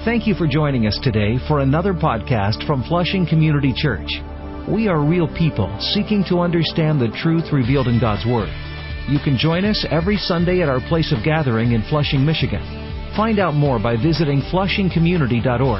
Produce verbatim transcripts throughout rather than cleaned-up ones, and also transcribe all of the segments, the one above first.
Thank you for joining us today for another podcast from Flushing Community Church. We are real people seeking to understand the truth revealed in God's Word. You can join us every Sunday at our place of gathering in Flushing, Michigan. Find out more by visiting flushing community dot org.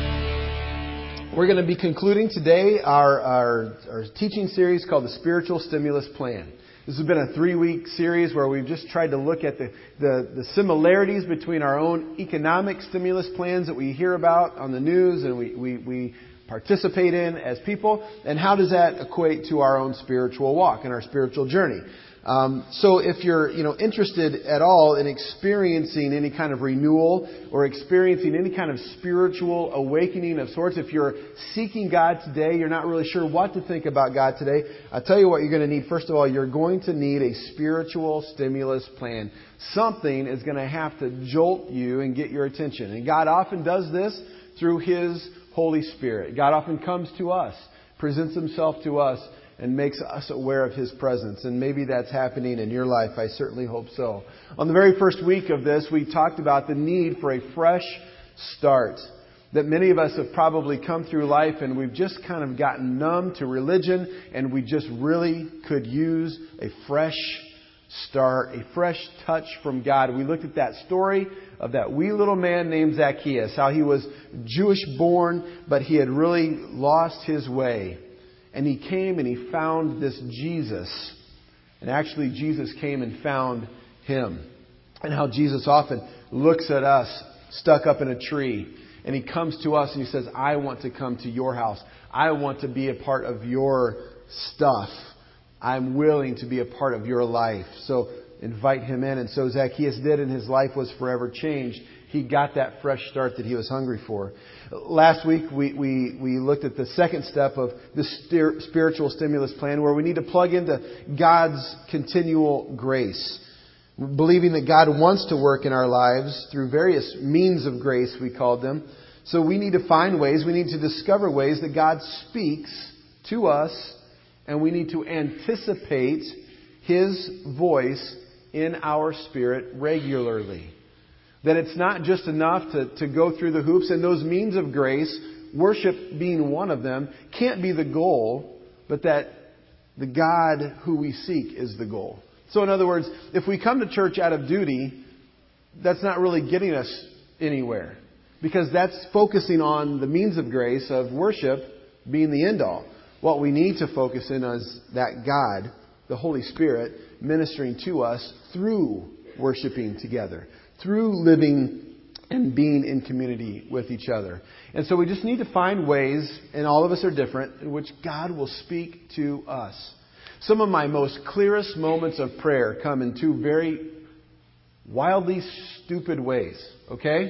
We're going to be concluding today our, our, our teaching series called the Spiritual Stimulus Plan. This has been a three-week series where we've just tried to look at the, the, the similarities between our own economic stimulus plans that we hear about on the news and we, we, we participate in as people, and how does that equate to our own spiritual walk and our spiritual journey. Um, so if you're, you know, interested at all in experiencing any kind of renewal or experiencing any kind of spiritual awakening of sorts, if you're seeking God today, you're not really sure what to think about God today, I'll tell you what you're going to need. First of all, you're going to need a spiritual stimulus plan. Something is going to have to jolt you and get your attention. And God often does this through His Holy Spirit. God often comes to us, presents Himself to us, and makes us aware of His presence. And maybe that's happening in your life. I certainly hope so. On the very first week of this, we talked about the need for a fresh start. That many of us have probably come through life and we've just kind of gotten numb to religion, and we just really could use a fresh start, a fresh touch from God. We looked at that story of that wee little man named Zacchaeus, how he was Jewish born, but he had really lost his way. And he came and he found this Jesus. And actually Jesus came and found him. And how Jesus often looks at us stuck up in a tree. And He comes to us and He says, I want to come to your house. I want to be a part of your stuff. I'm willing to be a part of your life. So invite him in. And so Zacchaeus did, and his life was forever changed. He got that fresh start that he was hungry for. Last week, we, we, we looked at the second step of the stir, spiritual stimulus plan, where we need to plug into God's continual grace. Believing that God wants to work in our lives through various means of grace, we called them. So we need to find ways, we need to discover ways that God speaks to us, and we need to anticipate His voice in our spirit regularly. That it's not just enough to, to go through the hoops, and those means of grace, worship being one of them, can't be the goal, but that the God who we seek is the goal. So in other words, if we come to church out of duty, that's not really getting us anywhere. Because that's focusing on the means of grace of worship being the end all. What we need to focus in is that God, the Holy Spirit, ministering to us through worshiping together. Through living and being in community with each other. And so we just need to find ways, and all of us are different, in which God will speak to us. Some of my most clearest moments of prayer come in two very wildly stupid ways. Okay?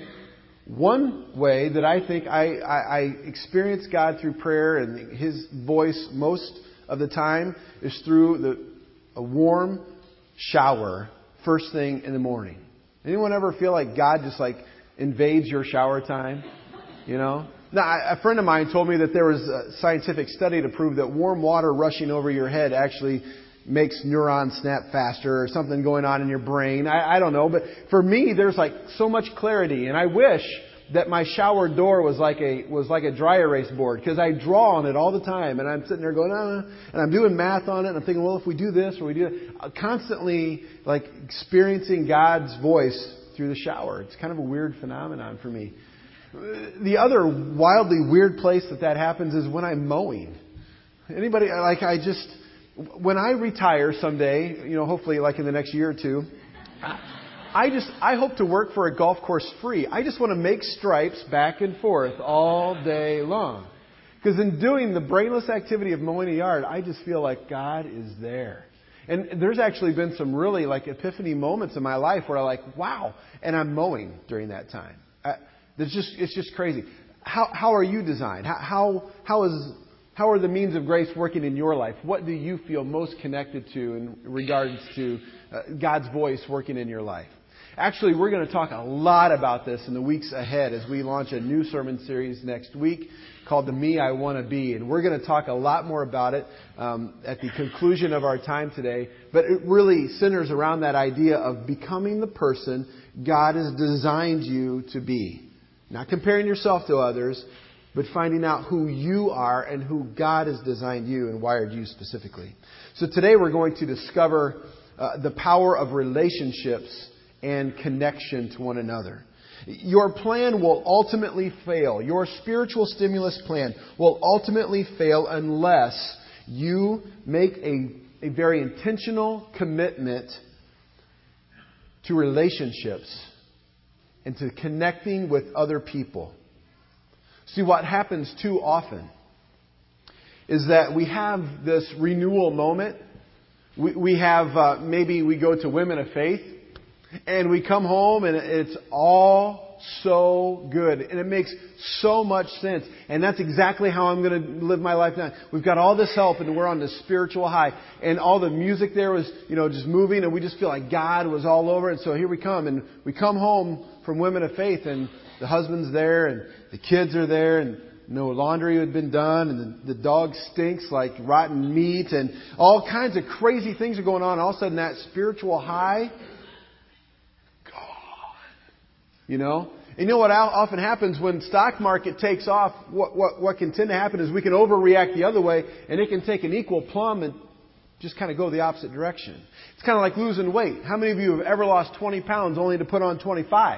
One way that I think I, I, I experience God through prayer and His voice most of the time is through the, a warm shower first thing in the morning. Anyone ever feel like God just like invades your shower time? You know? Now, a friend of mine told me that there was a scientific study to prove that warm water rushing over your head actually makes neurons snap faster, or something going on in your brain. I, I don't know. But for me, there's like so much clarity. And I wish that my shower door was like a was like a dry erase board, because I draw on it all the time. And I'm sitting there going, ah, and I'm doing math on it. And I'm thinking, well, if we do this or we do that, constantly like experiencing God's voice through the shower. It's kind of a weird phenomenon for me. The other wildly weird place that that happens is when I'm mowing. Anybody, like I just, when I retire someday, you know, hopefully like in the next year or two, I just, I hope to work for a golf course free. I just want to make stripes back and forth all day long. Because in doing the brainless activity of mowing a yard, I just feel like God is there. And there's actually been some really like epiphany moments in my life where I'm like, wow, and I'm mowing during that time. I, it's just, it's just crazy. How, how are you designed? How, how, how is, how are the means of grace working in your life? What do you feel most connected to in regards to uh, God's voice working in your life? Actually, we're going to talk a lot about this in the weeks ahead as we launch a new sermon series next week called The Me I Want to Be. And we're going to talk a lot more about it um, at the conclusion of our time today. But it really centers around that idea of becoming the person God has designed you to be. Not comparing yourself to others, but finding out who you are and who God has designed you and wired you specifically. So today we're going to discover uh, the power of relationships and connection to one another. Your plan will ultimately fail. Your spiritual stimulus plan will ultimately fail unless you make a, a very intentional commitment to relationships and to connecting with other people. See, what happens too often is that we have this renewal moment. We, we have, uh, maybe we go to Women of Faith, and we come home and it's all so good. And it makes so much sense. And that's exactly how I'm going to live my life now. We've got all this help and we're on this spiritual high. And all the music there was, you know, just moving, and we just feel like God was all over. And so here we come. And we come home from Women of Faith, and the husband's there and the kids are there, and no laundry had been done, and the, the dog stinks like rotten meat, and all kinds of crazy things are going on. And all of a sudden that spiritual high, you know? And you know what often happens when stock market takes off? What, what, what can tend to happen is we can overreact the other way, and it can take an equal plumb and just kind of go the opposite direction. It's kind of like losing weight. How many of you have ever lost twenty pounds only to put on twenty-five?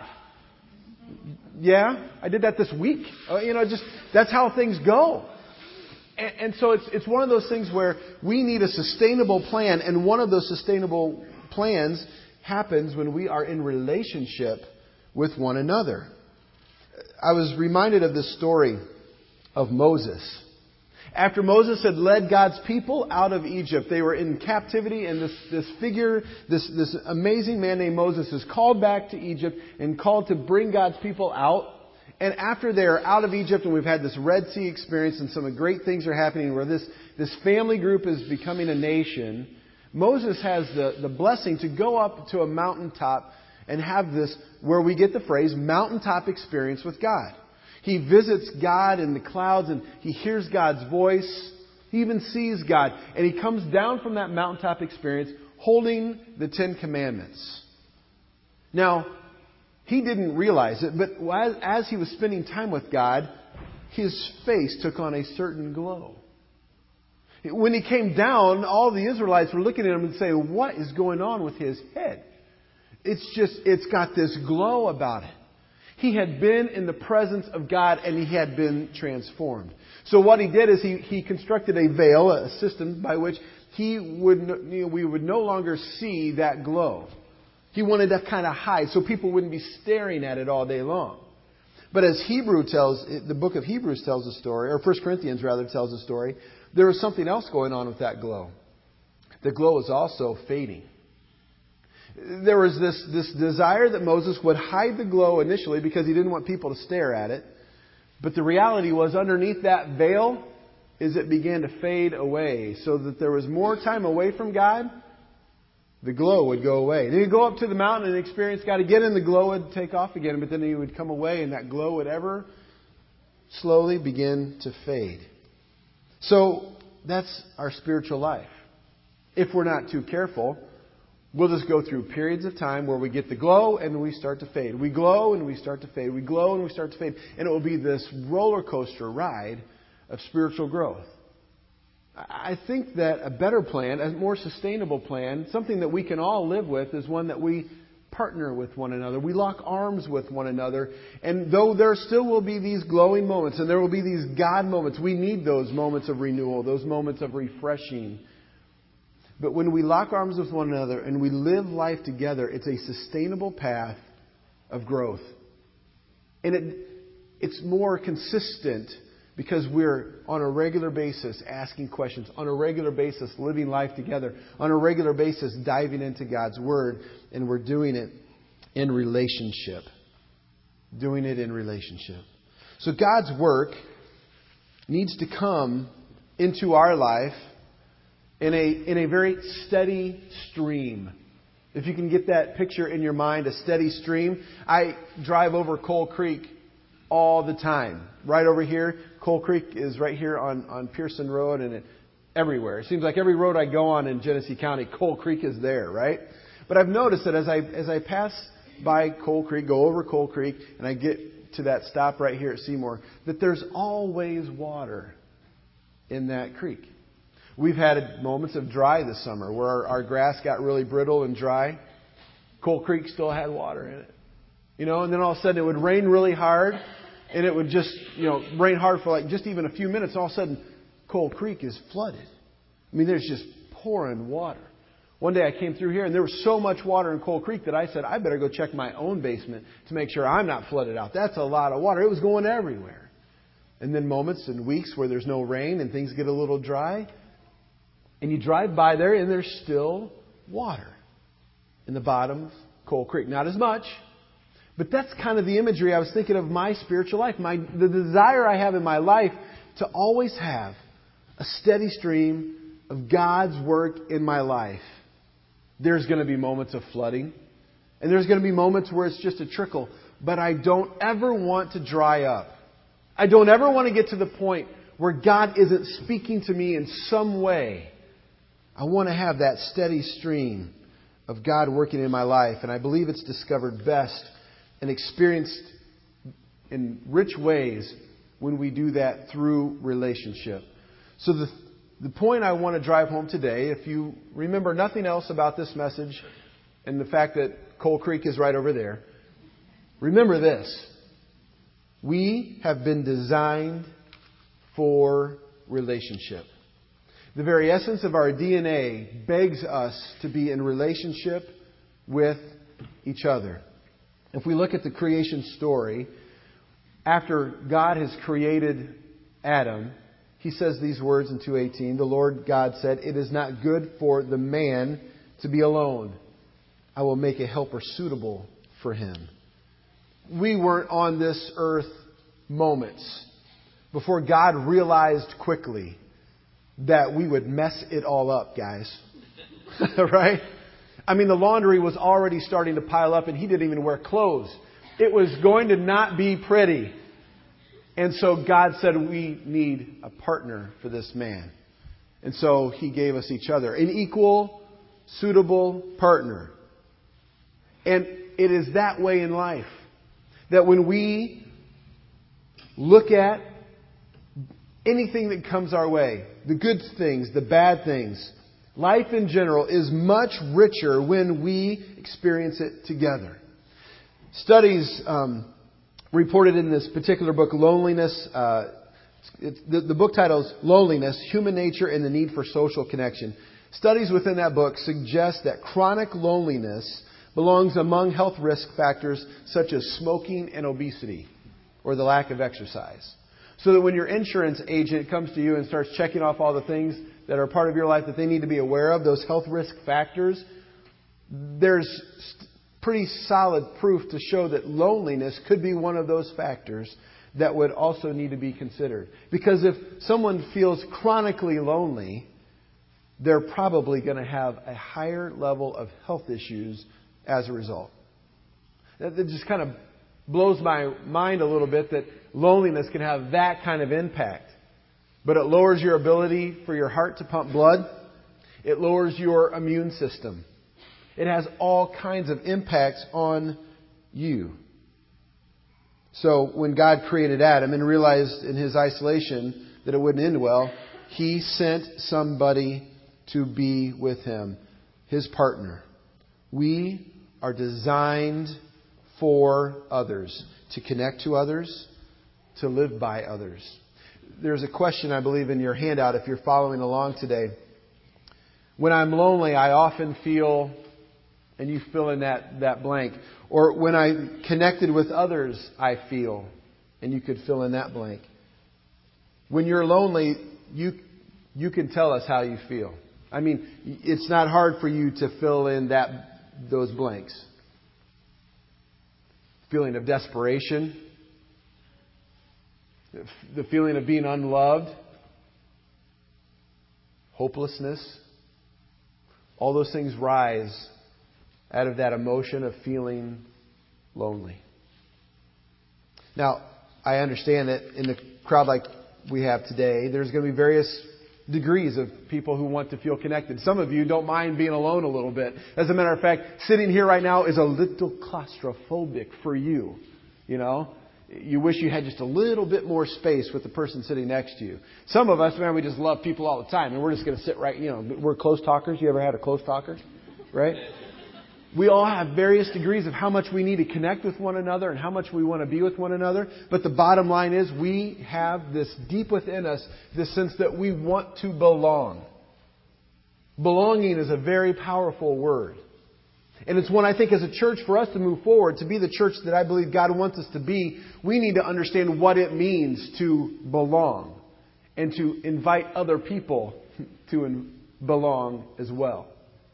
Yeah, I did that this week. Uh, you know, just that's how things go. And, and so it's it's one of those things where we need a sustainable plan, and one of those sustainable plans happens when we are in relationship with one another. I was reminded of this story of Moses. After Moses had led God's people out of Egypt, they were in captivity, and this, this figure, this, this amazing man named Moses is called back to Egypt and called to bring God's people out. And after they're out of Egypt, and we've had this Red Sea experience, and some great things are happening where this, this family group is becoming a nation, Moses has the, the blessing to go up to a mountaintop and have this, where we get the phrase, mountaintop experience with God. He visits God in the clouds, and he hears God's voice. He even sees God. And he comes down from that mountaintop experience holding the Ten Commandments. Now, he didn't realize it, but as, as he was spending time with God, his face took on a certain glow. When he came down, all the Israelites were looking at him and saying, "What is going on with his head? It's just, it's got this glow about it." He had been in the presence of God, and he had been transformed. So what he did is he, he constructed a veil, a system by which he would, you know, we would no longer see that glow. He wanted to kind of hide so people wouldn't be staring at it all day long. But as Hebrew tells, the book of Hebrews tells the story, or First Corinthians rather tells the story, there was something else going on with that glow. The glow was also fading. There was this, this desire that Moses would hide the glow initially because he didn't want people to stare at it. But the reality was, underneath that veil is it began to fade away, so that there was more time away from God, the glow would go away. Then he'd go up to the mountain and experience God again, and the glow would take off again. But then he would come away, and that glow would ever slowly begin to fade. So that's our spiritual life. If we're not too careful, we'll just go through periods of time where we get the glow and we start to fade. We glow and we start to fade. We glow and we start to fade. And it will be this roller coaster ride of spiritual growth. I think that a better plan, a more sustainable plan, something that we can all live with, is one that we partner with one another. We lock arms with one another. And though there still will be these glowing moments and there will be these God moments, we need those moments of renewal, those moments of refreshing. But when we lock arms with one another and we live life together, it's a sustainable path of growth. And it, it's more consistent because we're on a regular basis asking questions, on a regular basis living life together, on a regular basis diving into God's Word, and we're doing it in relationship. Doing it in relationship. So God's work needs to come into our life in a in a very steady stream. If you can get that picture in your mind, a steady stream. I drive over Coal Creek all the time. Right over here, Coal Creek is right here on, on Pearson Road, and it, everywhere. It seems like every road I go on in Genesee County, Coal Creek is there, right? But I've noticed that as I as I pass by Coal Creek, go over Coal Creek, and I get to that stop right here at Seymour, that there's always water in that creek. We've had moments of dry this summer where our, our grass got really brittle and dry. Coal Creek still had water in it. You know, and then all of a sudden it would rain really hard, and it would just, you know, rain hard for like just even a few minutes. All of a sudden, Coal Creek is flooded. I mean, there's just pouring water. One day I came through here, and there was so much water in Coal Creek that I said, I better go check my own basement to make sure I'm not flooded out. That's a lot of water. It was going everywhere. And then moments and weeks where there's no rain and things get a little dry, and you drive by there, and there's still water in the bottom of Coal Creek. Not as much, but that's kind of the imagery I was thinking of my spiritual life. My the desire I have in my life to always have a steady stream of God's work in my life. There's going to be moments of flooding, and there's going to be moments where it's just a trickle, but I don't ever want to dry up. I don't ever want to get to the point where God isn't speaking to me in some way. I want to have that steady stream of God working in my life, and I believe it's discovered best and experienced in rich ways when we do that through relationship. So the the point I want to drive home today, if you remember nothing else about this message and the fact that Coal Creek is right over there, remember this. We have been designed for relationship. The very essence of our D N A begs us to be in relationship with each other. If we look at the creation story, after God has created Adam, He says these words in two eighteen. The Lord God said, "It is not good for the man to be alone. I will make a helper suitable for him." We weren't on this earth moments before God realized quickly that we would mess it all up, guys. Right? I mean, the laundry was already starting to pile up, and he didn't even wear clothes. It was going to not be pretty. And so God said, we need a partner for this man. And so He gave us each other, an equal, suitable partner. And it is that way in life, that when we look at anything that comes our way, the good things, the bad things, life in general is much richer when we experience it together. Studies um, reported in this particular book, Loneliness, uh, it's, the, the book title is Loneliness, Human Nature and the Need for Social Connection. Studies within that book suggest that chronic loneliness belongs among health risk factors such as smoking and obesity, or the lack of exercise. So that when your insurance agent comes to you and starts checking off all the things that are part of your life that they need to be aware of, those health risk factors, there's pretty solid proof to show that loneliness could be one of those factors that would also need to be considered. Because if someone feels chronically lonely, they're probably going to have a higher level of health issues as a result. That just kind of blows my mind a little bit that loneliness can have that kind of impact. But it lowers your ability for your heart to pump blood. It lowers your immune system. It has all kinds of impacts on you. So when God created Adam and realized in his isolation that it wouldn't end well, He sent somebody to be with him, his partner. We are designed for others, to connect to others, to live by others. There's a question, I believe, in your handout if you're following along today. When I'm lonely, I often feel, and you fill in that, that blank. Or when I'm connected with others, I feel, and you could fill in that blank. When you're lonely, you you can tell us how you feel. I mean, it's not hard for you to fill in that those blanks. Feeling of desperation, the feeling of being unloved, hopelessness. All those things rise out of that emotion of feeling lonely. Now, I understand that in the crowd like we have today, there's going to be various degrees of people who want to feel connected. Some of you don't mind being alone a little bit. As a matter of fact, sitting here right now is a little claustrophobic for you. You know, you wish you had just a little bit more space with the person sitting next to you. Some of us, man, we just love people all the time, and we're just going to sit right, you know, we're close talkers. You ever had a close talker? Right? We all have various degrees of how much we need to connect with one another and how much we want to be with one another. But the bottom line is we have this deep within us, this sense that we want to belong. Belonging is a very powerful word. And it's one I think as a church, for us to move forward, to be the church that I believe God wants us to be, we need to understand what it means to belong and to invite other people to in- belong as well.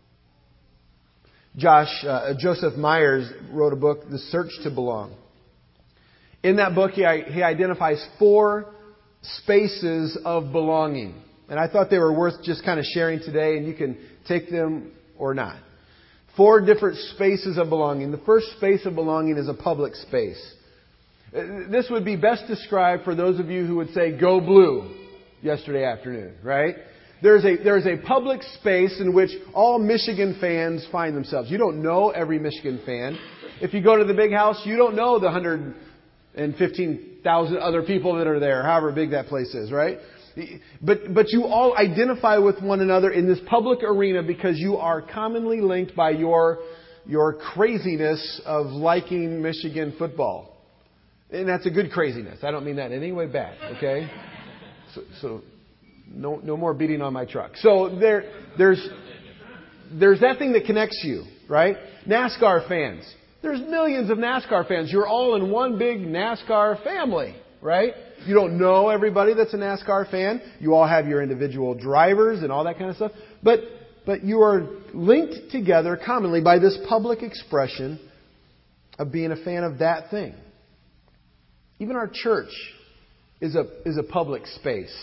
Josh, uh, Joseph Myers wrote a book, The Search to Belong. In that book, he, he identifies four spaces of belonging. And I thought they were worth just kind of sharing today, and you can take them or not. Four different spaces of belonging. The first space of belonging is a public space. This would be best described for those of you who would say, "Go Blue," yesterday afternoon, right? There's a, there's a public space in which all Michigan fans find themselves. You don't know every Michigan fan. If you go to the Big House, you don't know the one hundred fifteen thousand other people that are there, however big that place is, right? But, but you all identify with one another in this public arena because you are commonly linked by your, your craziness of liking Michigan football. And that's a good craziness. I don't mean that in any way bad, okay? So, so no, no more beating on my truck. So there, there's, there's that thing that connects you, right? NASCAR fans. There's millions of NASCAR fans. You're all in one big NASCAR family, right? You don't know everybody that's a NASCAR fan. You all have your individual drivers and all that kind of stuff. But, but you are linked together commonly by this public expression of being a fan of that thing. Even our church is a, is a public space.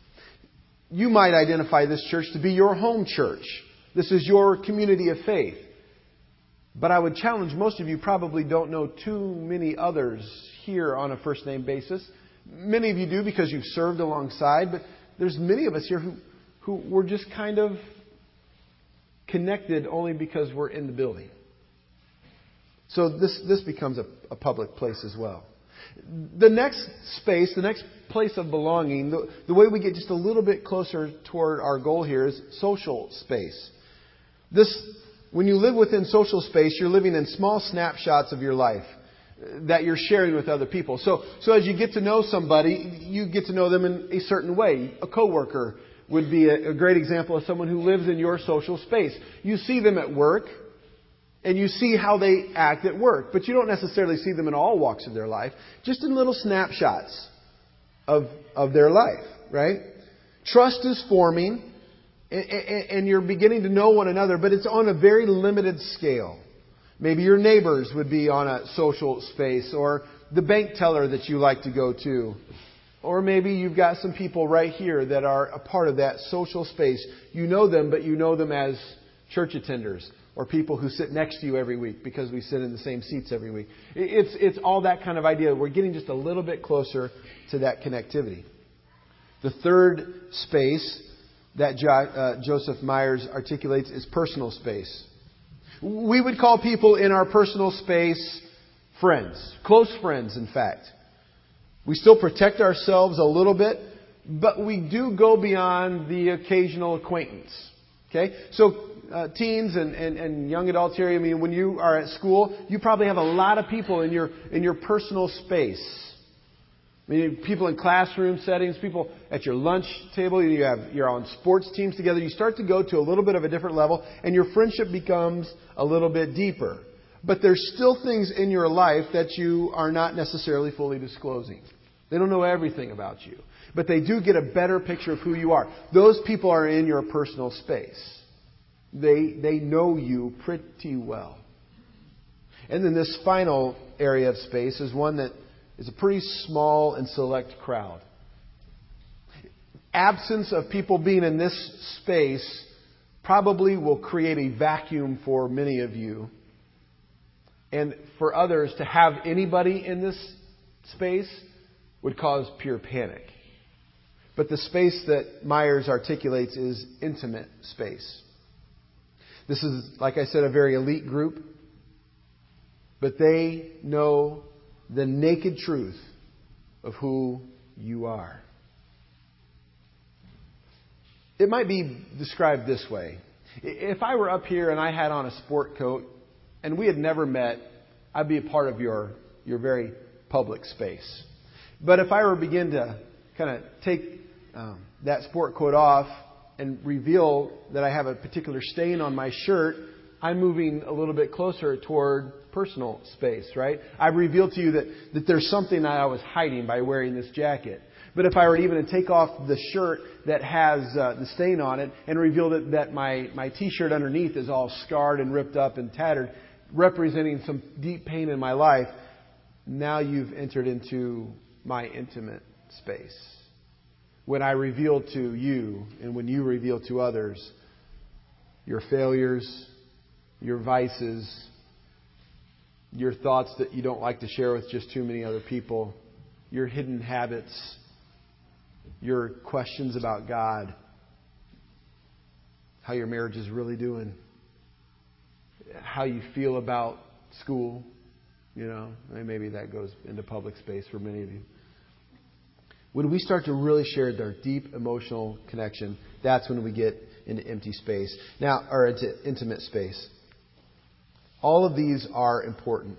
You might identify this church to be your home church. This is your community of faith. But I would challenge most of you probably don't know too many others here on a first name basis. Many of you do because you've served alongside, but there's many of us here who, who we're just kind of connected only because we're in the building. So this, this becomes a, a public place as well. The next space, the next place of belonging, the, the way we get just a little bit closer toward our goal here is social space. This, when you live within social space, you're living in small snapshots of your life that you're sharing with other people. So, so as you get to know somebody, you get to know them in a certain way. A coworker would be a, a great example of someone who lives in your social space. You see them at work, and you see how they act at work, but you don't necessarily see them in all walks of their life, just in little snapshots of, of their life, right? Trust is forming, and, and, and you're beginning to know one another, but it's on a very limited scale. Maybe your neighbors would be on a social space, or the bank teller that you like to go to. Or maybe you've got some people right here that are a part of that social space. You know them, but you know them as church attenders or people who sit next to you every week because we sit in the same seats every week. It's, it's all that kind of idea. We're getting just a little bit closer to that connectivity. The third space that jo- uh, Joseph Myers articulates is personal space. We would call people in our personal space friends, close friends, in fact. We still protect ourselves a little bit, but we do go beyond the occasional acquaintance. Okay? So, uh, teens and, and, and young adults here, I mean, when you are at school, you probably have a lot of people in your, in your personal space. I mean, people in classroom settings, people at your lunch table, you have, you're on sports teams together. You start to go to a little bit of a different level, and your friendship becomes a little bit deeper. But there's still things in your life that you are not necessarily fully disclosing. They don't know everything about you, but they do get a better picture of who you are. Those people are in your personal space. They, they know you pretty well. And then this final area of space is one that is a pretty small and select crowd. Absence of people being in this space probably will create a vacuum for many of you. And for others, to have anybody in this space would cause pure panic. But the space that Myers articulates is intimate space. This is, like I said, a very elite group. But they know the naked truth of who you are. It might be described this way. If I were up here and I had on a sport coat and we had never met, I'd be a part of your, your very public space. But if I were to begin to kind of take um, that sport coat off and reveal that I have a particular stain on my shirt, I'm moving a little bit closer toward personal space, right? I've revealed to you that, that there's something that I was hiding by wearing this jacket. But if I were even to take off the shirt that has uh, the stain on it and reveal that, that my, my t-shirt underneath is all scarred and ripped up and tattered, representing some deep pain in my life, now you've entered into my intimate space. When I reveal to you and when you reveal to others your failures, your vices, your thoughts that you don't like to share with just too many other people, your hidden habits, your questions about God, how your marriage is really doing, how you feel about school, you know, maybe that goes into public space for many of you. When we start to really share their deep emotional connection, that's when we get into empty space. Now, or into intimate space. All of these are important.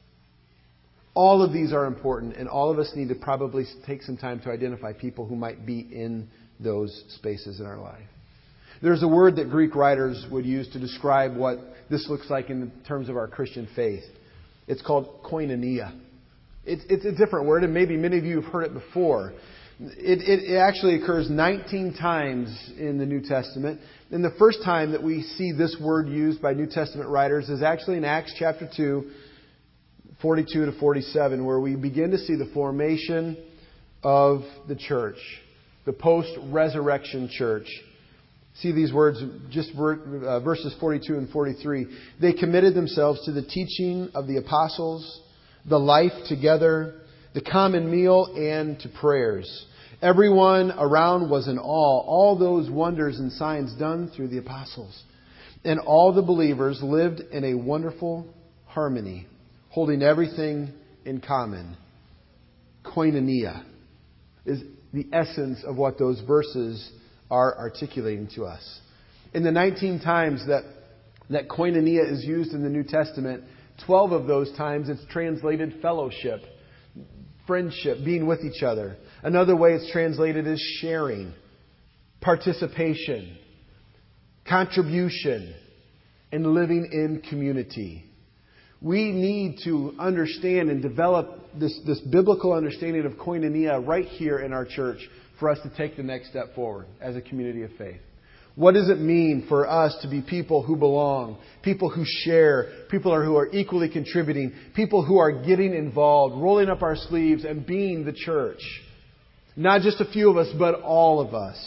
All of these are important, and all of us need to probably take some time to identify people who might be in those spaces in our life. There's a word that Greek writers would use to describe what this looks like in terms of our Christian faith. It's called koinonia. It's, it's a different word, and maybe many of you have heard it before. It, it, it actually occurs nineteen times in the New Testament. And the first time that we see this word used by New Testament writers is actually in Acts chapter two, forty-two to forty-seven, where we begin to see the formation of the church, the post-resurrection church. See these words, just uh, verses forty-two and forty-three. They committed themselves to the teaching of the apostles, the life together, the common meal, and to prayers. Everyone around was in awe, all those wonders and signs done through the apostles. And all the believers lived in a wonderful harmony, holding everything in common. Koinonia is the essence of what those verses are articulating to us. In the nineteen times that, that koinonia is used in the New Testament, twelve of those times it's translated fellowship, friendship, being with each other. Another way it's translated is sharing, participation, contribution, and living in community. We need to understand and develop this, this biblical understanding of koinonia right here in our church for us to take the next step forward as a community of faith. What does it mean for us to be people who belong, people who share, people who are equally contributing, people who are getting involved, rolling up our sleeves and being the church? Not just a few of us, but all of us.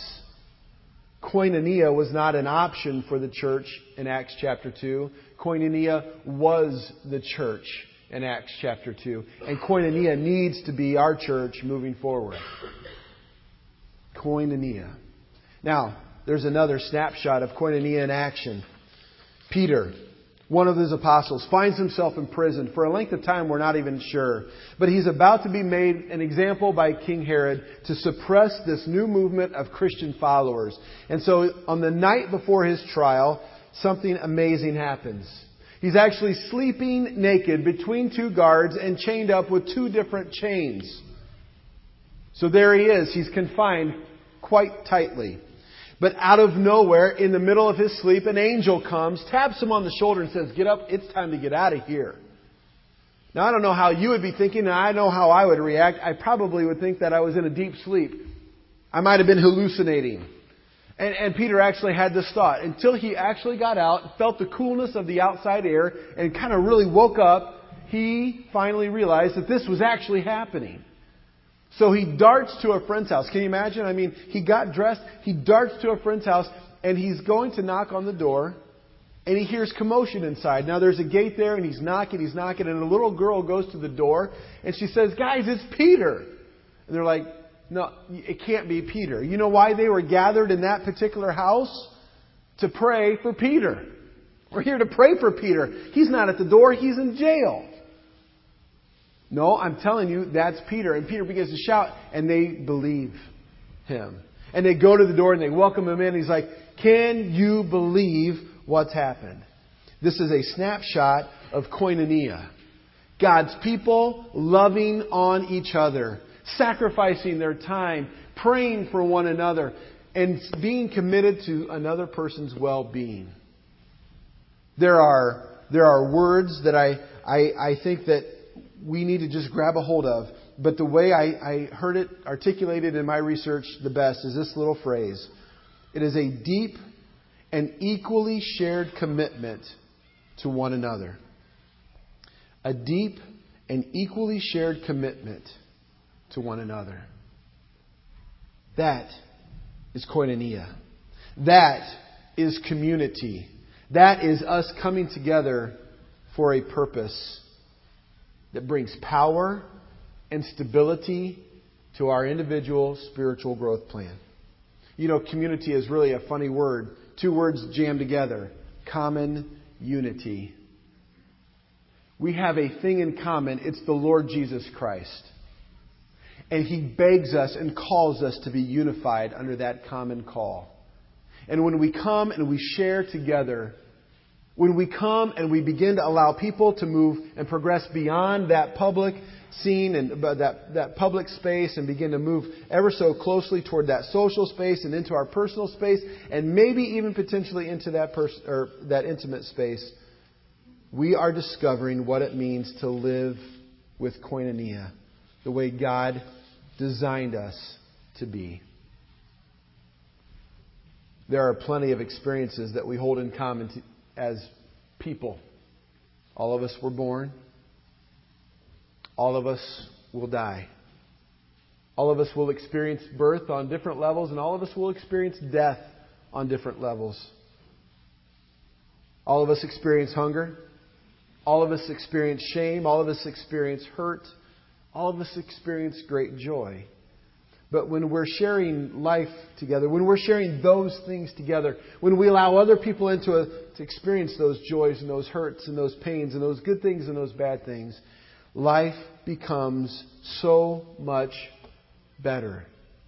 Koinonia was not an option for the church in Acts chapter two. Koinonia was the church in Acts chapter two. And koinonia needs to be our church moving forward. Koinonia. Now, there's another snapshot of koinonia in action. Peter, one of his apostles, finds himself in prison for a length of time we're not even sure. But he's about to be made an example by King Herod to suppress this new movement of Christian followers. And so on the night before his trial, something amazing happens. He's actually sleeping naked between two guards and chained up with two different chains. So there he is. He's confined quite tightly. But out of nowhere, in the middle of his sleep, an angel comes, taps him on the shoulder and says, "Get up, it's time to get out of here." Now, I don't know how you would be thinking, and I know how I would react. I probably would think that I was in a deep sleep. I might have been hallucinating. And, and Peter actually had this thought until he actually got out, felt the coolness of the outside air, and kind of really woke up. He finally realized that this was actually happening. So he darts to a friend's house. Can you imagine? I mean, he got dressed, he darts to a friend's house, and he's going to knock on the door, and he hears commotion inside. Now there's a gate there, and he's knocking, he's knocking, and a little girl goes to the door, and she says, "Guys, it's Peter." And they're like, "No, it can't be Peter." You know why they were gathered in that particular house? To pray for Peter. We're here to pray for Peter. He's not at the door, he's in jail. No, I'm telling you, that's Peter. And Peter begins to shout, and they believe him. And they go to the door and they welcome him in. He's like, can you believe what's happened? This is a snapshot of koinonia. God's people loving on each other, sacrificing their time, praying for one another, and being committed to another person's well-being. There are, there are words that I, I, I think that we need to just grab a hold of. But the way I, I heard it articulated in my research the best is this little phrase. It is a deep and equally shared commitment to one another. A deep and equally shared commitment to one another. That is koinonia. That is community. That is us coming together for a purpose that brings power and stability to our individual spiritual growth plan. You know, community is really a funny word. Two words jammed together. Common unity. We have a thing in common. It's the Lord Jesus Christ. And He begs us and calls us to be unified under that common call. And when we come and we share together, when we come and we begin to allow people to move and progress beyond that public scene and that, that public space and begin to move ever so closely toward that social space and into our personal space and maybe even potentially into that pers- or that intimate space, we are discovering what it means to live with koinonia, the way God designed us to be. There are plenty of experiences that we hold in common to, as people. All of us were born. All of us will die. All of us will experience birth on different levels, and all of us will experience death on different levels. All of us experience hunger. All of us experience shame. All of us experience hurt. All of us experience great joy. But when we're sharing life together, when we're sharing those things together, when we allow other people into a, to experience those joys and those hurts and those pains and those good things and those bad things, life becomes so much better.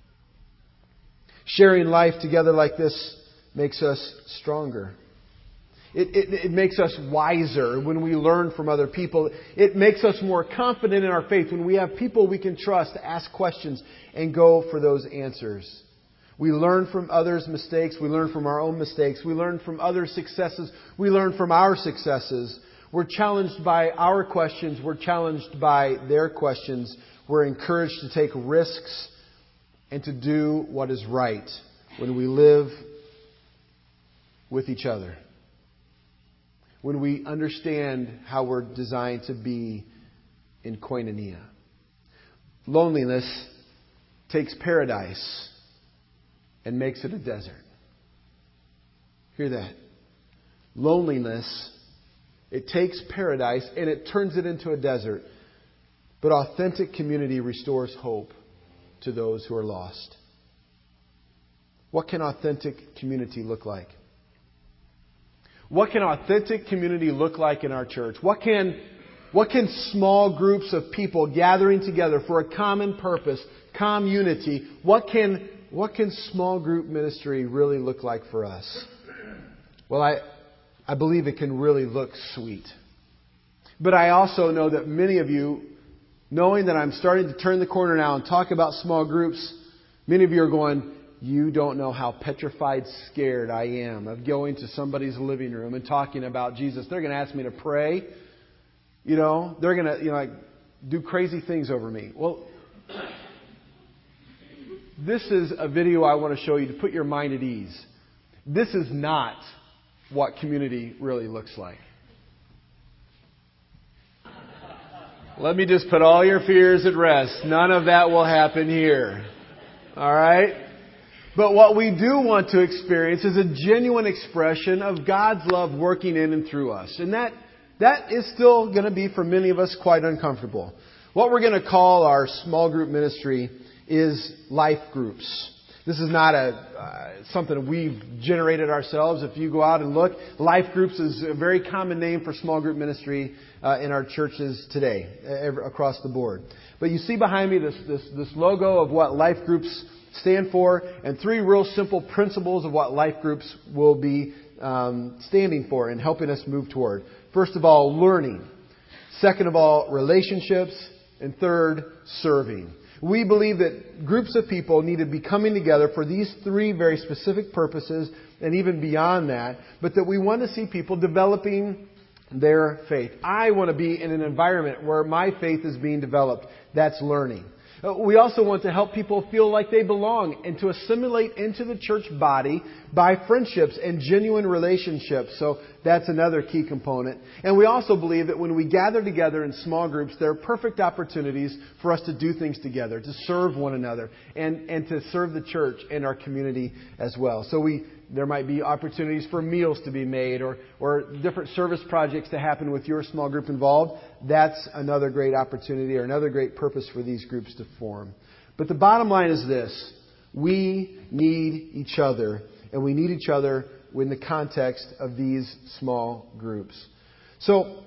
Sharing life together like this makes us stronger. It, it, it makes us wiser when we learn from other people. It makes us more confident in our faith when we have people we can trust to ask questions and go for those answers. We learn from others' mistakes. We learn from our own mistakes. We learn from others' successes. We learn from our successes. We're challenged by our questions. We're challenged by their questions. We're encouraged to take risks and to do what is right when we live with each other. When we understand how we're designed to be in koinonia. Loneliness takes paradise and makes it a desert. Hear that? Loneliness, it takes paradise and it turns it into a desert. But authentic community restores hope to those who are lost. What can authentic community look like? What can authentic community look like in our church? What can, what can small groups of people gathering together for a common purpose, community, what can, what can small group ministry really look like for us? Well, I, I believe it can really look sweet. But I also know that many of you, knowing that I'm starting to turn the corner now and talk about small groups, many of you are going, you don't know how petrified scared I am of going to somebody's living room and talking about Jesus. They're going to ask me to pray. You know, they're going to, you know, like do crazy things over me. Well, this is a video I want to show you to put your mind at ease. This is not what community really looks like. Let me just put all your fears at rest. None of that will happen here. All right? But what we do want to experience is a genuine expression of God's love working in and through us. And that that is still going to be, for many of us, quite uncomfortable. What we're going to call our small group ministry is life groups. This is not a uh, something we've generated ourselves. If you go out and look, life groups is a very common name for small group ministry uh, in our churches today, uh, across the board. But you see behind me this, this, this logo of what life groups stand for, and three real simple principles of what life groups will be um, standing for and helping us move toward. First of all, learning. Second of all, relationships. And third, serving. We believe that groups of people need to be coming together for these three very specific purposes and even beyond that, but that we want to see people developing their faith. I want to be in an environment where my faith is being developed. That's learning. We also want to help people feel like they belong and to assimilate into the church body by friendships and genuine relationships. So that's another key component. And we also believe that when we gather together in small groups, there are perfect opportunities for us to do things together, to serve one another, and, and to serve the church and our community as well. So we there might be opportunities for meals to be made or, or different service projects to happen with your small group involved. That's another great opportunity or another great purpose for these groups to form. But the bottom line is this. We need each other, and we need each other in the context of these small groups. So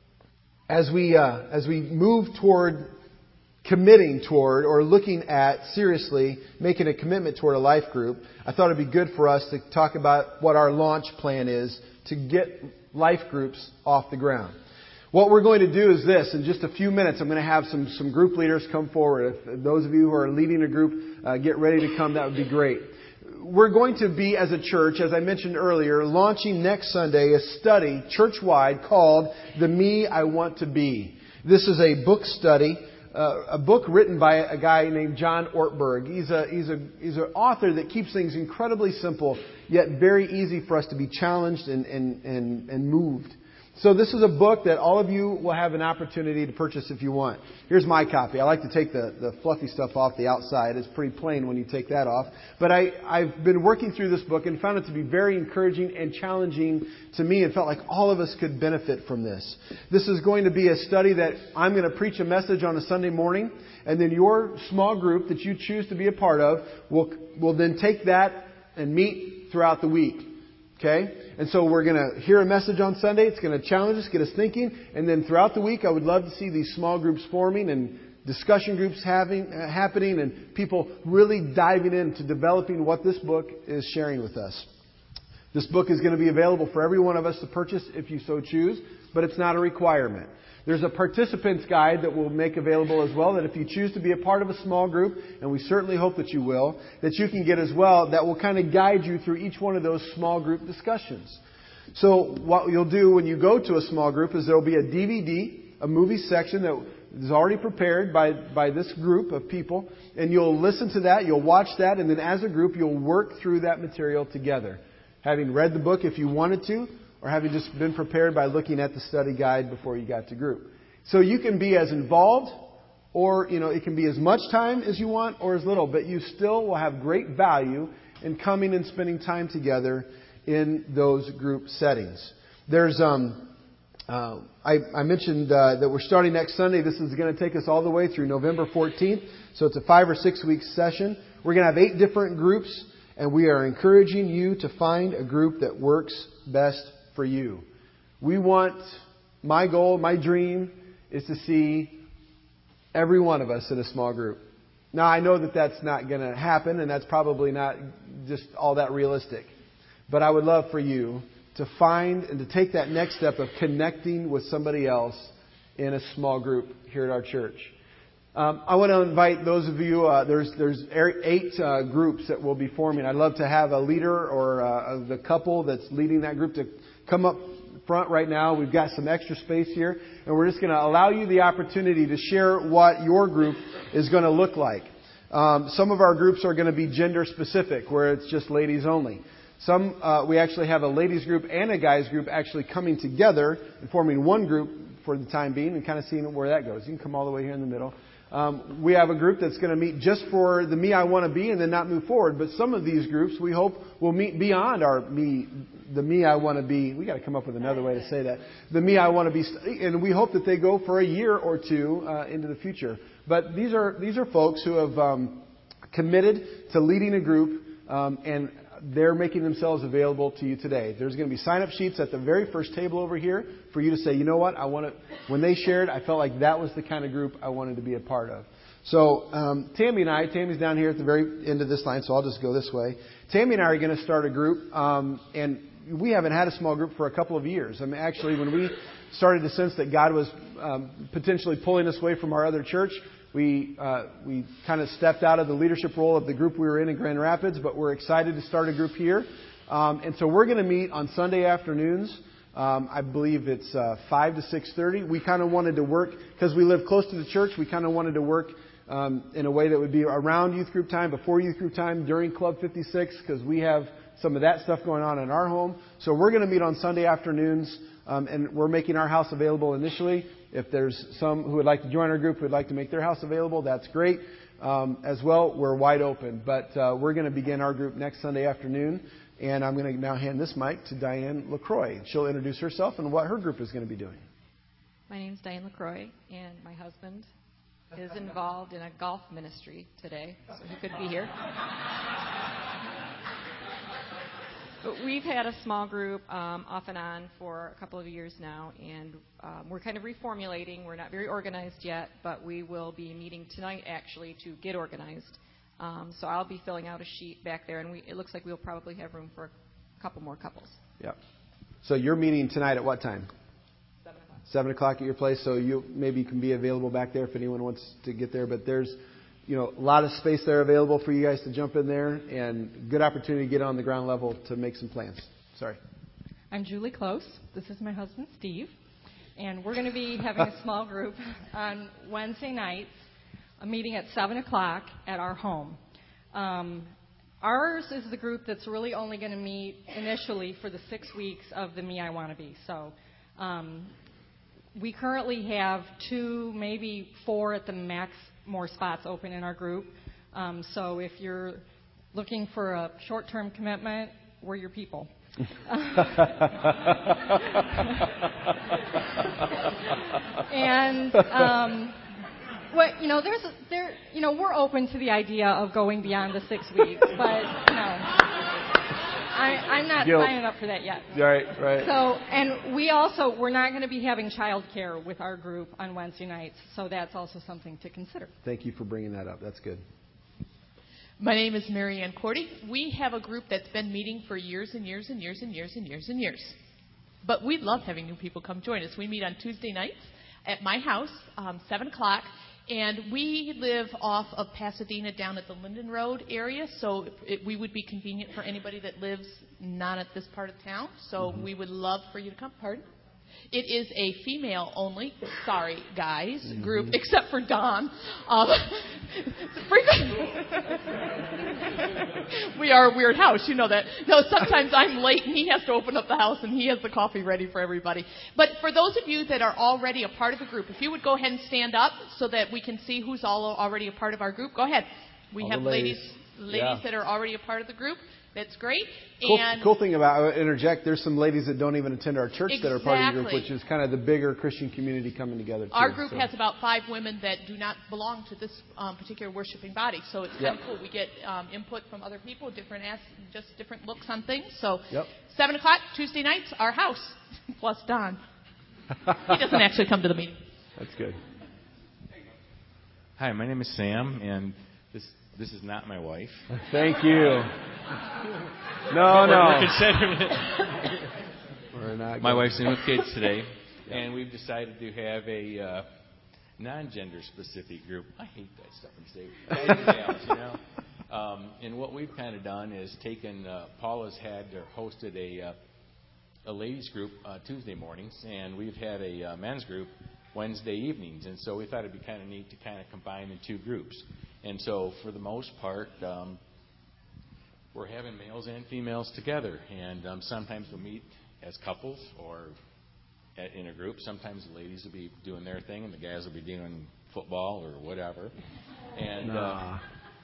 as we uh, as we move toward committing toward or looking at seriously making a commitment toward a life group, I thought it'd be good for us to talk about what our launch plan is to get life groups off the ground. What we're going to do is this. In just a few minutes, I'm going to have some, some group leaders come forward. If those of you who are leading a group uh, get ready to come, that would be great. We're going to be, as a church, as I mentioned earlier, launching next Sunday a study church-wide called The Me I Want to Be. This is a book study. Uh, a book written by a guy named John Ortberg. He's a he's a he's an author that keeps things incredibly simple, yet very easy for us to be challenged and and and, and moved. So this is a book that all of you will have an opportunity to purchase if you want. Here's my copy. I like to take the, the fluffy stuff off the outside. It's pretty plain when you take that off. But I, I've been working through this book and found it to be very encouraging and challenging to me and felt like all of us could benefit from this. This is going to be a study that I'm going to preach a message on a Sunday morning, and then your small group that you choose to be a part of will, will then take that and meet throughout the week. Okay? And so we're going to hear a message on Sunday. It's going to challenge us, get us thinking. And then throughout the week, I would love to see these small groups forming and discussion groups having uh, happening and people really diving into developing what this book is sharing with us. This book is going to be available for every one of us to purchase if you so choose, but it's not a requirement. There's a participants guide that we'll make available as well, that if you choose to be a part of a small group, and we certainly hope that you will, that you can get as well, that will kind of guide you through each one of those small group discussions. So what you'll do when you go to a small group is there will be a D V D, a movie section that is already prepared by, by this group of people, and you'll listen to that, you'll watch that, and then as a group you'll work through that material together. Having read the book if you wanted to, or having just been prepared by looking at the study guide before you got to group. So you can be as involved, or you know, it can be as much time as you want or as little, but you still will have great value in coming and spending time together in those group settings. There's um uh, I, I mentioned uh, that we're starting next Sunday. This is going to take us all the way through November fourteenth. So it's a five or six week session. We're going to have eight different groups, and we are encouraging you to find a group that works best for you. We want, my goal, my dream is to see every one of us in a small group. Now, I know that that's not going to happen, and that's probably not just all that realistic. But I would love for you to find and to take that next step of connecting with somebody else in a small group here at our church. Um, I want to invite those of you, uh, there's there's eight uh, groups that will be forming. I'd love to have a leader or uh, the couple that's leading that group to come up front right now. We've got some extra space here, and we're just going to allow you the opportunity to share what your group is going to look like. Um, some of our groups are going to be gender specific, where it's just ladies only. Some, uh, we actually have a ladies group and a guys group actually coming together and forming one group for the time being and kind of seeing where that goes. You can come all the way here in the middle. Um, we have a group that's going to meet just for the Me I Want to Be and then not move forward. But some of these groups we hope will meet beyond our Me, the Me I Want to Be. We got to come up with another way to say that. The Me I Want to Be, and we hope that they go for a year or two uh, into the future. But these are these are folks who have um, committed to leading a group, um, and they're making themselves available to you today. There's going to be sign-up sheets at the very first table over here for you to say, you know what, I want to. When they shared, I felt like that was the kind of group I wanted to be a part of. So um, Tammy and I, Tammy's down here at the very end of this line, so I'll just go this way. Tammy and I are going to start a group, um, and we haven't had a small group for a couple of years. I mean, actually, when we started to sense that God was um, potentially pulling us away from our other church, we uh, we kind of stepped out of the leadership role of the group we were in in Grand Rapids, but we're excited to start a group here. Um, and so we're going to meet on Sunday afternoons. Um, I believe it's uh, five to six thirty. We kind of wanted to work, because we live close to the church, we kind of wanted to work um, in a way that would be around youth group time, before youth group time, during Club fifty-six, because we have some of that stuff going on in our home. So we're going to meet on Sunday afternoons, um, and we're making our house available initially. If there's some who would like to join our group, who would like to make their house available, that's great. Um, as well, we're wide open. But uh, we're going to begin our group next Sunday afternoon. And I'm going to now hand this mic to Diane LaCroix. She'll introduce herself and what her group is going to be doing. My name's Diane LaCroix, and my husband is involved in a golf ministry today, so he could be here. But we've had a small group um, off and on for a couple of years now, and um, we're kind of reformulating. We're not very organized yet, but we will be meeting tonight, actually, to get organized. Um, so I'll be filling out a sheet back there, and we, it looks like we'll probably have room for a couple more couples. Yep. So you're meeting tonight at what time? Seven o'clock. Seven o'clock at your place. So you maybe can be available back there if anyone wants to get there. But there's, you know, a lot of space there available for you guys to jump in there, and good opportunity to get on the ground level to make some plans. Sorry. I'm Julie Close. This is my husband, Steve. And we're going to be having a small group on Wednesday nights, a meeting at seven o'clock at our home. Um, ours is the group that's really only going to meet initially for the six weeks of the Me I Want to Be. So um, we currently have two, maybe four at the max more spots open in our group. Um, so if you're looking for a short-term commitment, we're your people. and um, what you know, there's a, there you know we're open to the idea of going beyond the six weeks, but you know, I, I'm not Guilt. signing up for that yet. Right, right. So, and we also, we're not going to be having childcare with our group on Wednesday nights, so that's also something to consider. Thank you for bringing that up. That's good. My name is Mary Ann Cordy. We have a group that's been meeting for years and years and years and years and years and years. But we love having new people come join us. We meet on Tuesday nights at my house, um, seven o'clock. And we live off of Pasadena down at the Linden Road area, so it, we would be convenient for anybody that lives not at this part of town. So mm-hmm. we would love for you to come. Pardon? It is a female-only, sorry, guys, mm-hmm. group, except for Don. Um, we are a weird house, you know that. No, sometimes I'm late and he has to open up the house and he has the coffee ready for everybody. But for those of you that are already a part of the group, if you would go ahead and stand up so that we can see who's all already a part of our group. Go ahead. We all have ladies, ladies, ladies yeah. that are already a part of the group. That's great. Cool, and cool thing about, I would interject, there's some ladies that don't even attend our church exactly. that are part of your group, which is kind of the bigger Christian community coming together. Too, our group so. has about five women that do not belong to this um, particular worshiping body, so it's yep. kind of cool. We get um, input from other people, different as- just different looks on things. So yep. seven o'clock Tuesday nights, our house, plus Don. He doesn't actually come to the meeting. That's good. Hi, my name is Sam, and this this is not my wife. Thank you. No, no. We're not my wife's in with kids today, yeah. and we've decided to have a uh, non-gender specific group. I hate that stuff and say guys and gals, you know. Um, and what we've kind of done is taken. Uh, Paula's had or hosted a uh, a ladies group uh, Tuesday mornings, and we've had a uh, men's group Wednesday evenings. And so we thought it'd be kind of neat to kind of combine the two groups. And so for the most part. Um, We're having males and females together, and um, sometimes we'll meet as couples or at, in a group. Sometimes the ladies will be doing their thing, and the guys will be doing football or whatever. And nah. uh,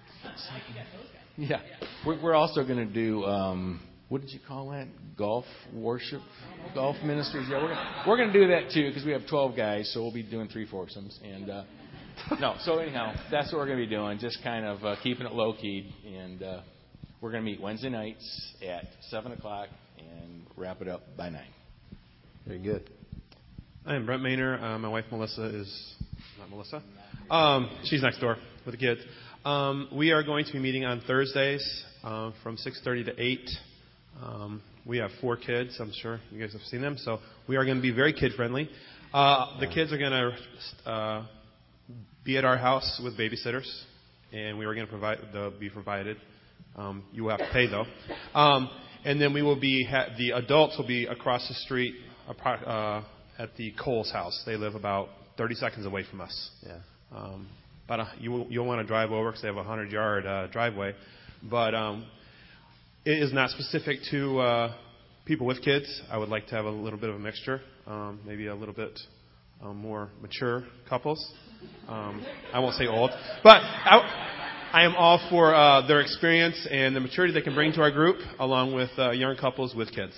yeah, we're, we're also going to do um, what did you call that? Golf worship, golf ministries. Yeah, we're gonna, we're going to do that too because we have twelve guys, so we'll be doing three foursomes and. Uh, No, so anyhow, that's what we're going to be doing, just kind of uh, keeping it low-key. And uh, we're going to meet Wednesday nights at seven o'clock and wrap it up by nine. Very good. I am Brent Maynor. Uh, my wife, Melissa, is not Melissa. Um, she's next door with the kids. Um, we are going to be meeting on Thursdays uh, from six thirty to eight. Um, we have four kids. I'm sure you guys have seen them. So we are going to be very kid-friendly. Uh, the kids are going to uh, be at our house with babysitters, and we are going to provide. They'll be provided. Um, you will have to pay though. Um, and then we will be. Ha- the adults will be across the street uh, at the Coles house. They live about thirty seconds away from us. Yeah. Um, but uh, you you'll want to drive over because they have a hundred yard uh, driveway. But um, it is not specific to uh, people with kids. I would like to have a little bit of a mixture, um, maybe a little bit um, more mature couples. Um, I won't say old, but I, I am all for uh, their experience and the maturity they can bring to our group, along with uh, young couples with kids.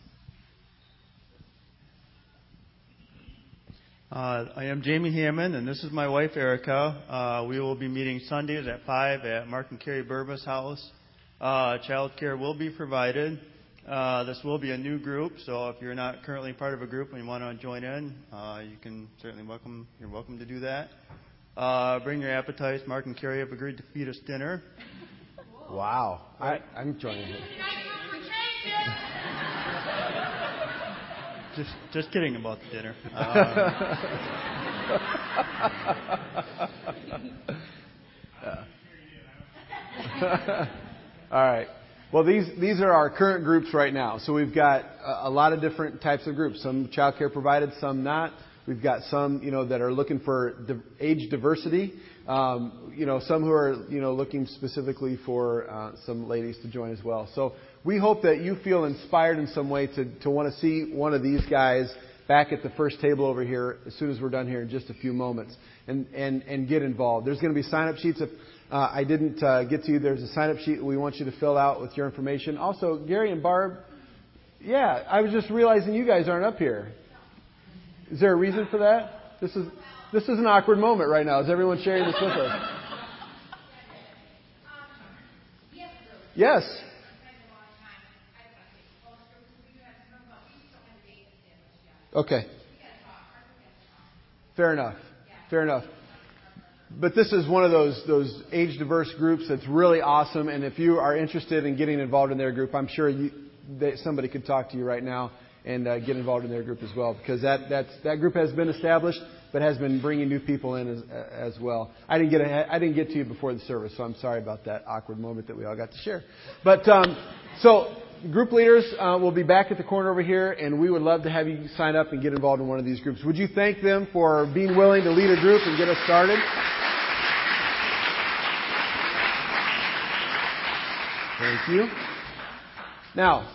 Uh, I am Jamie Hammond, and this is my wife, Erica. Uh, we will be meeting Sundays at five at Mark and Carrie Burba's house. Uh, child care will be provided. Uh, this will be a new group, so if you're not currently part of a group and you want to join in, uh, you can certainly welcome. You're welcome to do that. Uh, bring your appetites. Mark and Carrie have agreed to feed us dinner. Wow. I, I'm joining you. Just, just kidding about the dinner. Um, All right. Well, these these are our current groups right now. So we've got a, a lot of different types of groups. Some child care provided, some not. We've got some, you know, that are looking for di- age diversity. Um, you know, some who are, you know, looking specifically for uh, some ladies to join as well. So we hope that you feel inspired in some way to, to want to see one of these guys back at the first table over here as soon as we're done here in just a few moments, and, and, and get involved. There's going to be sign-up sheets. If uh, I didn't uh, get to you, there's a sign-up sheet we want you to fill out with your information. Also, Gary and Barb, yeah, I was just realizing you guys aren't up here. Is there a reason for that? This is this is an awkward moment right now. Is everyone sharing this with us? Yes. Okay. Fair enough. Fair enough. But this is one of those those age diverse groups that's really awesome. And if you are interested in getting involved in their group, I'm sure you, they, somebody could talk to you right now and uh, get involved in their group as well, because that that's, that group has been established, but has been bringing new people in as, as well. I didn't get a, I didn't get to you before the service, so I'm sorry about that awkward moment that we all got to share. But um, so group leaders uh, will be back at the corner over here, and we would love to have you sign up and get involved in one of these groups. Would you thank them for being willing to lead a group and get us started? Thank you. Now,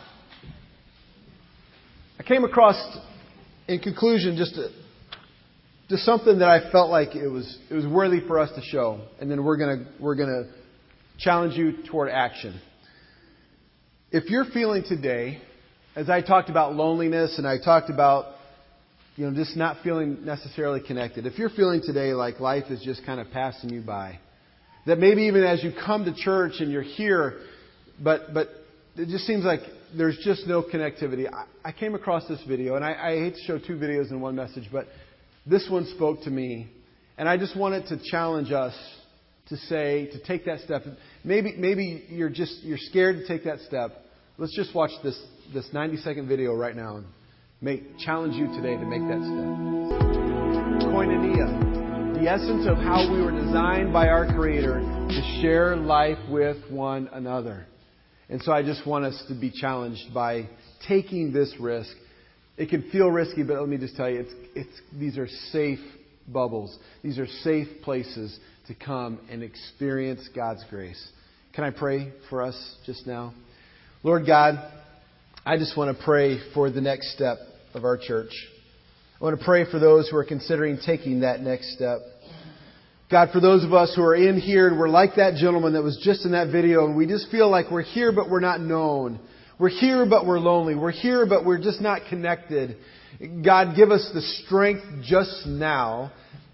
I came across, in conclusion, just a, just something that I felt like it was it was worthy for us to show, and then we're gonna we're gonna challenge you toward action. If you're feeling today, as I talked about loneliness and I talked about, you know, just not feeling necessarily connected. If you're feeling today like life is just kind of passing you by, that maybe even as you come to church and you're here, but but it just seems like there's just no connectivity. I, I came across this video, and I, I hate to show two videos in one message, but this one spoke to me, and I just wanted to challenge us to say, to take that step. Maybe maybe you're just you're scared to take that step. Let's just watch this this ninety second video right now and make challenge you today to make that step. Koinonia, the essence of how we were designed by our Creator to share life with one another. And so I just want us to be challenged by taking this risk. It can feel risky, but let me just tell you, it's, it's, these are safe bubbles. These are safe places to come and experience God's grace. Can I pray for us just now? Lord God, I just want to pray for the next step of our church. I want to pray for those who are considering taking that next step. God, for those of us who are in here and we're like that gentleman that was just in that video, and we just feel like we're here but we're not known. We're here but we're lonely. We're here but we're just not connected. God, give us the strength just now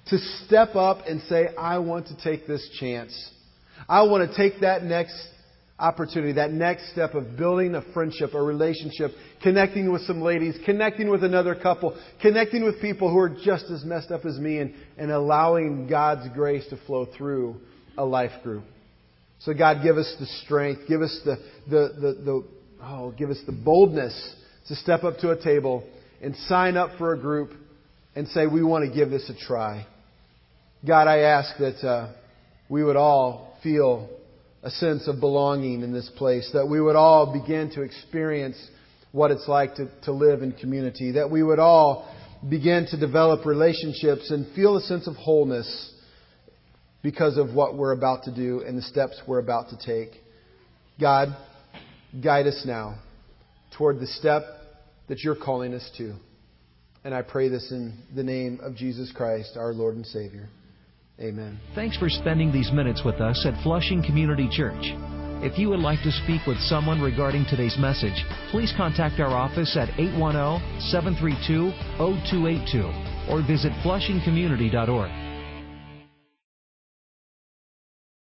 to step up and say, I want to take this chance. I want to take that next opportunity, that next step of building a friendship, a relationship, connecting with some ladies, connecting with another couple, connecting with people who are just as messed up as me, and, and allowing God's grace to flow through a life group. So God, give us the strength, give us the, the, the, the oh, give us the boldness to step up to a table and sign up for a group and say, we want to give this a try. God, I ask that uh, we would all feel a sense of belonging in this place, that we would all begin to experience what it's like to, to live in community, that we would all begin to develop relationships and feel a sense of wholeness because of what we're about to do and the steps we're about to take. God, guide us now toward the step that You're calling us to. And I pray this in the name of Jesus Christ, our Lord and Savior. Amen. Thanks for spending these minutes with us at Flushing Community Church. If you would like to speak with someone regarding today's message, please contact our office at eight one zero, seven three two, zero two eight two or visit flushing community dot org.